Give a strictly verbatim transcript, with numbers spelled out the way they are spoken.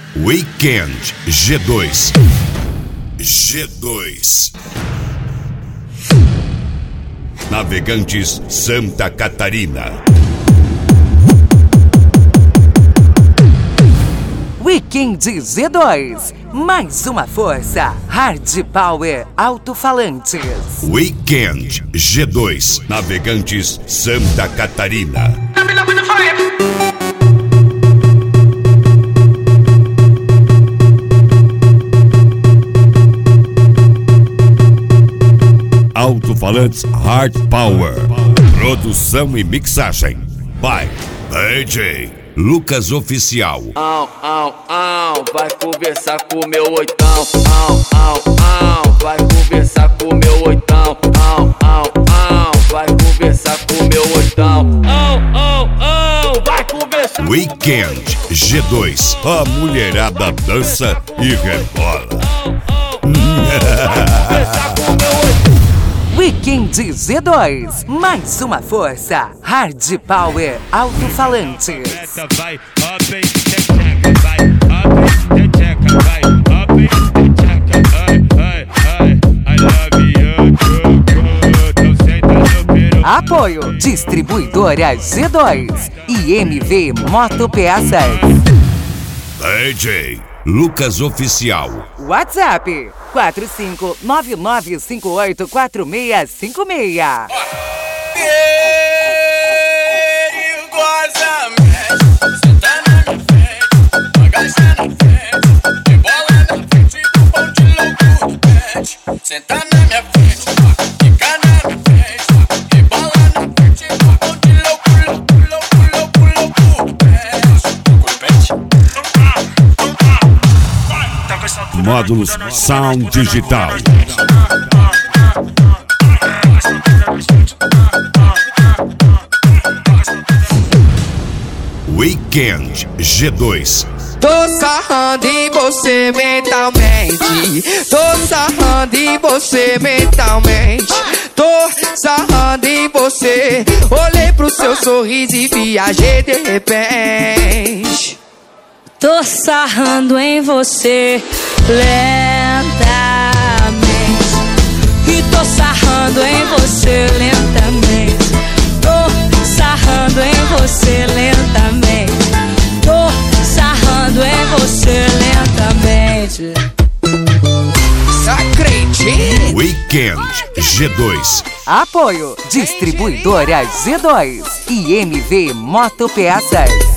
Weekend G dois. G dois. Navegantes Santa Catarina. Weekend G dois. Mais uma força. Hard Power Alto-Falantes. Weekend G dois. Navegantes Santa Catarina. Alto-falantes Hard Power. Produção e mixagem by D J Lucas Oficial. Au, au, au, vai conversar com meu oitão. Au, au, au, vai conversar com meu oitão. Au, au, au, vai conversar com meu oitão. Au, au, au, vai conversar. Weekend G dois. A mulherada dança e rebola. Weekend G dois. Mais uma força. Hard Power Alto-Falantes. Vai up e tcheca, vai up e tcheca, vai up e tcheca, ai, ai, ai, I love you, então senta no peru. Apoio Distribuidora G dois e M V Motopeças. D J Lucas Oficial. WhatsApp quatro cinco nove nove cinco oito quatro seis cinco seis. Ele goza, mexe, senta na minha frente, bagaça na frente, tem bola na frente, pão de louco, pede. Senta na minha frente, fica na minha frente, tem bola na frente, pão de louco, louco, louco, louco, louco, pede. Módulos Sound Digital. Weekend G dois. Tô sarrando em você mentalmente. Tô sarrando em você mentalmente. Tô sarrando em você. Olhei pro seu sorriso e viajei de repente. Tô sarrando em você lentamente. E tô sarrando em você lentamente. Tô sarrando em você lentamente. Tô sarrando em você lentamente. Acredite. Weekend G dois. Apoio Distribuidora G dois e M V Motopeças.